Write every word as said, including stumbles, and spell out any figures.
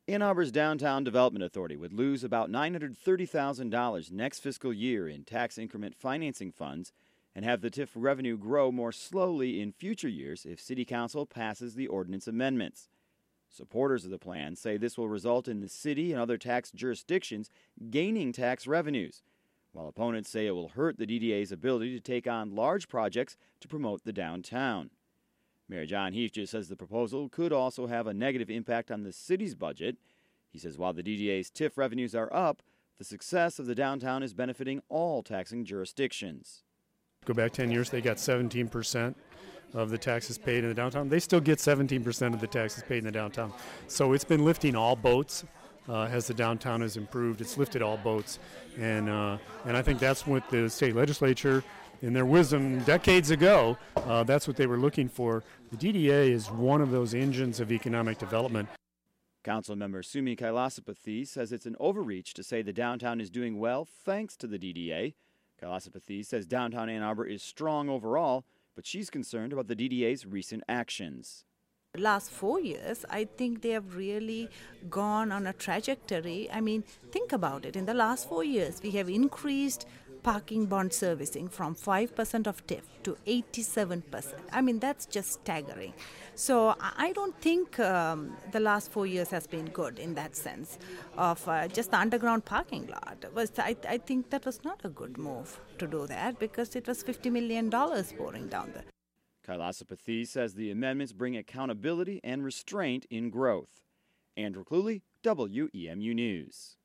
Ann Arbor's Downtown Development Authority would lose about nine hundred thirty thousand dollars next fiscal year in tax increment financing funds and have the T I F revenue grow more slowly in future years if City Council passes the ordinance amendments. Supporters of the plan say this will result in the city and other tax jurisdictions gaining tax revenues, while opponents say it will hurt the D D A's ability to take on large projects to promote the downtown. Mayor John Heefjes says the proposal could also have a negative impact on the city's budget. He says while the D D A's T I F revenues are up, the success of the downtown is benefiting all taxing jurisdictions. Go back ten years, they got seventeen percent of the taxes paid in the downtown. They still get seventeen percent of the taxes paid in the downtown. So it's been lifting all boats. Uh, as the downtown has improved, it's lifted all boats. And, uh, and I think that's what the state legislature, in their wisdom decades ago, uh, that's what they were looking for. The D D A is one of those engines of economic development. Councilmember Sumi Kailasapathy says it's an overreach to say the downtown is doing well thanks to the D D A. Kailasapathy says downtown Ann Arbor is strong overall, but she's concerned about the D D A's recent actions. Last four years, I think they have really gone on a trajectory. I mean, think about it. In the last four years, we have increased parking bond servicing from five percent of T I F to eighty-seven percent. I mean, that's just staggering. So I don't think um, the last four years has been good in that sense of uh, just the underground parking lot. Was I, I think that was not a good move to do that because it was fifty million dollars pouring down there. Kailasapathy says the amendments bring accountability and restraint in growth. Andrew Cluley, W E M U News.